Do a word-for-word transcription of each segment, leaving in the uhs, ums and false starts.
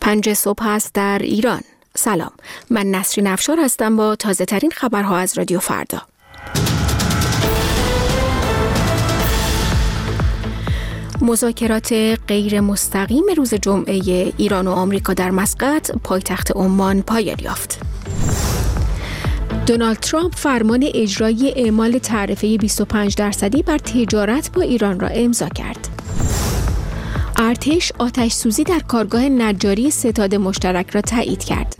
پنج صبح است در ایران. سلام، من نسرین افشار هستم با تازه ترین خبرها از رادیو فردا. مذاکرات غیر مستقیم روز جمعه ایران و آمریکا در مسقط پایتخت عمان پایان یافت. دونالد ترامپ فرمان اجرایی اعمال تعرفه بیست و پنج درصدی بر تجارت با ایران را امضا کرد. ارتش آتش سوزی در کارگاه نجاری ستاد مشترک را تایید کرد.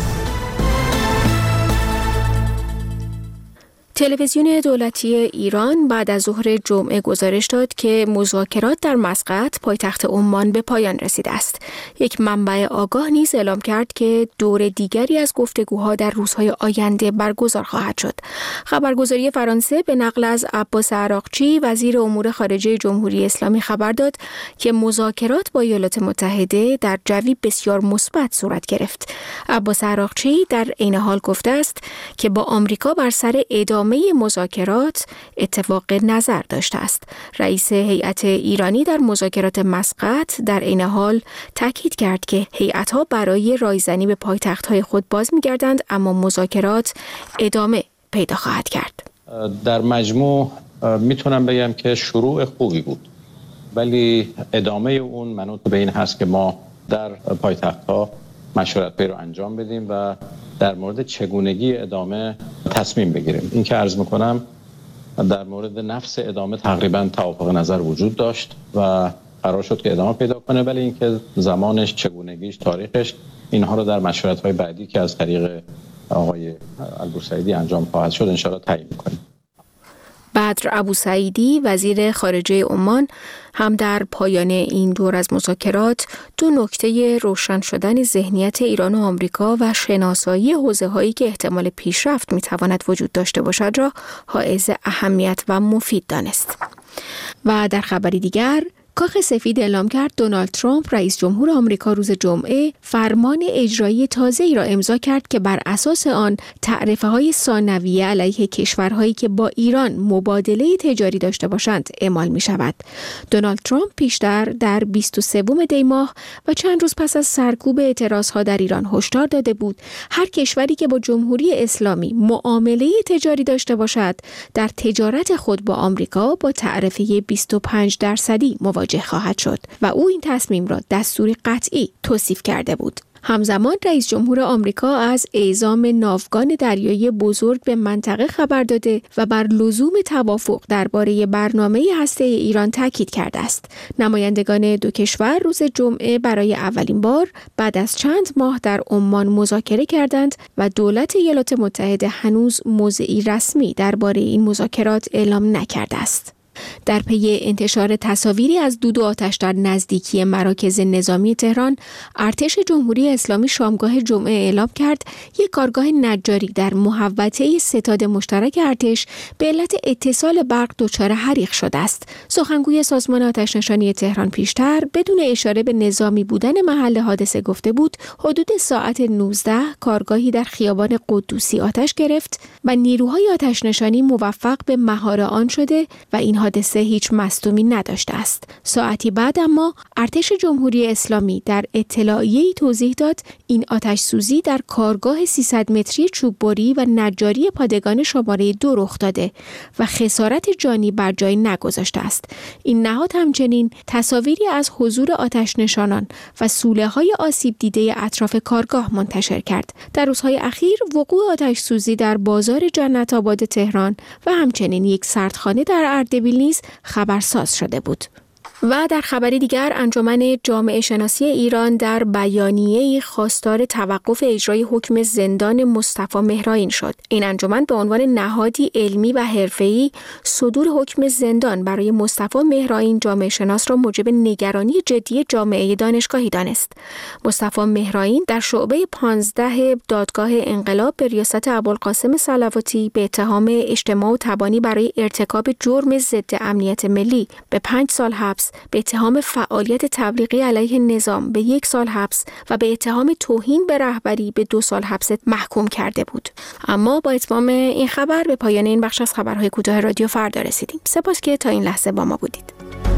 تلویزیون دولتی ایران بعد از ظهر جمعه گزارش داد که مذاکرات در مسقط پایتخت عمان به پایان رسیده است. یک منبع آگاه نیز اعلام کرد که دور دیگری از گفتگوها در روزهای آینده برگزار خواهد شد. خبرگزاری فرانسه به نقل از عباس عراقچی وزیر امور خارجه جمهوری اسلامی خبر داد که مذاکرات با ایالات متحده در جوی بسیار مثبت صورت گرفت. عباس عراقچی در عین حال گفته است که با آمریکا بر سر ادامه مذاکرات اتفاق نظر داشته است. رئیس هیئت ایرانی در مذاکرات مسقط در عین حال تاکید کرد که هیئت‌ها برای رایزنی به پایتخت‌های خود باز می‌گردند، اما مذاکرات ادامه پیدا خواهد کرد. در مجموع میتونم بگم که شروع خوبی بود، ولی ادامه اون منوط به این هست که ما در پایتخت‌ها مشورت‌هایی رو انجام بدیم و در مورد چگونگی ادامه تصمیم بگیریم. این که عرض میکنم در مورد نفس ادامه تقریبا توافق نظر وجود داشت و قرار شد که ادامه پیدا کنه، ولی اینکه زمانش، چگونگیش، تاریخش، اینها رو در مشورت‌های بعدی که از طریق آقای البوسعیدی انجام خواهد شد انشاءالله تعیین می‌کنیم. بدر ابوسعیدی وزیر خارجه عمان هم در پایان این دور از مذاکرات دو نکته روشن شدن ذهنیت ایران و آمریکا و شناسایی حوزه‌هایی که احتمال پیشرفت می‌تواند وجود داشته باشد را حائز اهمیت و مفید دانست. و در خبری دیگر، کاخ سفید اعلام کرد دونالد ترامپ رئیس جمهور آمریکا روز جمعه فرمان اجرایی تازه‌ای را امضا کرد که بر اساس آن تعرفه‌های ثانویه علیه کشورهایی که با ایران مبادله تجاری داشته باشند اعمال می‌شود. دونالد ترامپ پیشتر در بیست و سوم دی ماه و چند روز پس از سرکوب اعتراضها در ایران هشدار داده بود هر کشوری که با جمهوری اسلامی معامله تجاری داشته باشد در تجارت خود با آمریکا با تعرفه بیست و پنج درصدی مواجه خواهد شد و او این تصمیم را دستوری قطعی توصیف کرده بود. همزمان رئیس جمهور آمریکا از اعزام ناوگان دریایی بزرگ به منطقه خبر داده و بر لزوم توافق درباره برنامه هسته ایران تاکید کرده است. نمایندگان دو کشور روز جمعه برای اولین بار بعد از چند ماه در عمان مذاکره کردند و دولت ایالات متحده هنوز موضعی رسمی درباره این مذاکرات اعلام نکرده است. در پی انتشار تصاویری از دود و آتش در نزدیکی مراکز نظامی تهران، ارتش جمهوری اسلامی شامگاه جمعه اعلام کرد یک کارگاه نجاری در محوطه ستاد مشترک ارتش به علت اتصال برق دچار حریق شده است. سخنگوی سازمان آتش‌نشانی تهران پیشتر بدون اشاره به نظامی بودن محل حادثه گفته بود حدود ساعت نوزده کارگاهی در خیابان قدوسی آتش گرفت و نیروهای آتش‌نشانی موفق به مهار آن شده و این حادثه هیچ مصدومی نداشته است. ساعتی بعد اما ارتش جمهوری اسلامی در اطلاعیه‌ای توضیح داد این آتش سوزی در کارگاه سیصد متری چوببری و نجاری پادگان شماره دو رخ داده و خسارت جانی بر جای نگذاشته است. این نهاد همچنین تصاویری از حضور آتش نشانان و سوله‌های آسیب دیده اطراف کارگاه منتشر کرد. در روزهای اخیر وقوع آتش سوزی در بازار جنت آباد تهران و همچنین یک سردخانه در اردبیل نیز خبرساز شده بود. و در خبری دیگر، انجمن جامعه شناسی ایران در بیانیه‌ای خواستار توقف اجرای حکم زندان مصطفی مهرائین شد. این انجمن به عنوان نهادی علمی و حرفه‌ای صدور حکم زندان برای مصطفی مهرائین جامعه شناس را موجب نگرانی جدی جامعه دانشگاهی دانست. مصطفی مهرائین در شعبه پانزده دادگاه انقلاب به ریاست ابوالقاسم صلواتی به اتهام اجتماع و تبانی برای ارتکاب جرم ضد امنیت ملی به پنج سال حبس، به اتهام فعالیت تبلیغی علیه نظام به یک سال حبس و به اتهام توهین به رهبری به دو سال حبس محکوم کرده بود. اما با اتمام این خبر به پایان این بخش از خبرهای کوتاه رادیو فردا رسیدیم. سپاس که تا این لحظه با ما بودید.